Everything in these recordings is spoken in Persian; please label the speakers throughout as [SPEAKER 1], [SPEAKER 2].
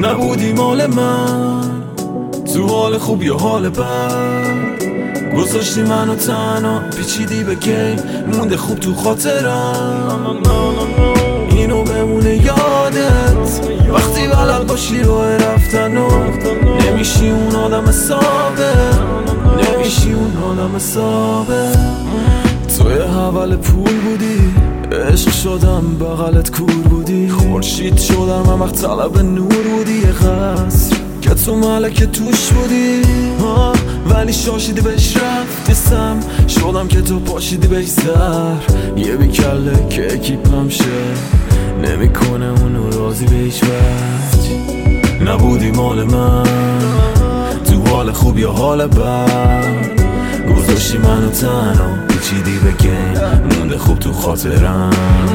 [SPEAKER 1] نبودی مال من، تو حال خوب یا حال بد گذاشتی منو تنها، پیچیدی به گیم مونده خوب تو خاطرم. اینو بمونه یادت وقتی بلد باشی راه رفتن و نمیشی اون آدم ثابت، نمیشی اون آدم ثابت. توی حول پول بودی، عشق شدم بغلت کور بودی، خورشید شدم من وقت طلب نور بودی، یه قصر که تو ملکه توش بودی ولی شاشیدی بهش رفتی سم، شدم که تو پاشیدی بهش زهر. یه بیکله که اکیپم شه نمیکنه اونو راضی به هیچ وجه. نبودی مال من، تو حال خوب یا حال بد گذاشتی منو تنها، پیچیدی به گیم مونده خوب تو خاطرم.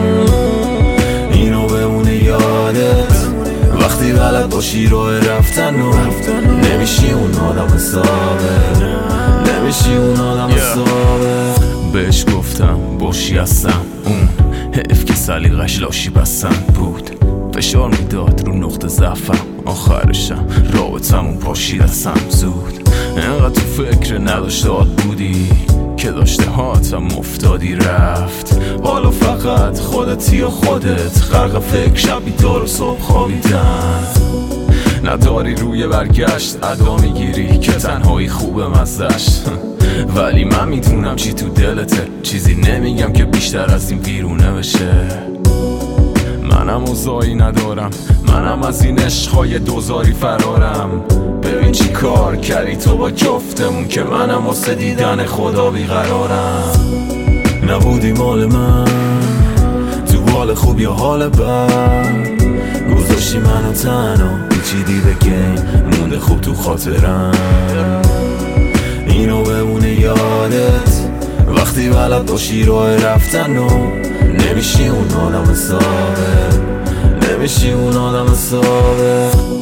[SPEAKER 1] اینو بمونه یادت وقتی بلد باشی راه رفتن و نمیشی اون آدم ثابت، نمیشی اون آدم ثابت.
[SPEAKER 2] بهش گفتم باشی هستم، اون حیف که سلیقش لاشی بسند بود، فشار میداد رو نقطه ضعفم، آخرشم رابطمون پاشید از هم زود. انقدر تو فکر نداشتاد بودی که داشته هاتم افتادی رفت، حالا فقط خودتی و خودت غرق فکر شب بیدار و صبح خوابیدن. نداری روی برگشت ادا میگیری که تنهایی خوبه مزدش ولی من میدونم چی تو دلته، چیزی نمیگم که بیشتر از این بیرونه بشه. منم اوضاعی ندارم، منم از این عشقهای دوزاری فرارم. ببین چی کار کردی تو با جفتمون که منم واسه دیدن خدا بیقرارم.
[SPEAKER 1] نبودی مال من، تو حال خوب یا حال بد گذاشتی منو تنها، پیچیدی به گیم مونده خوب تو خاطرم. اینو بمونه یادت وقتی بلد باشی راه رفتن و نمیشی اون آدم ثابت، نمیشی اون آدم ثابت.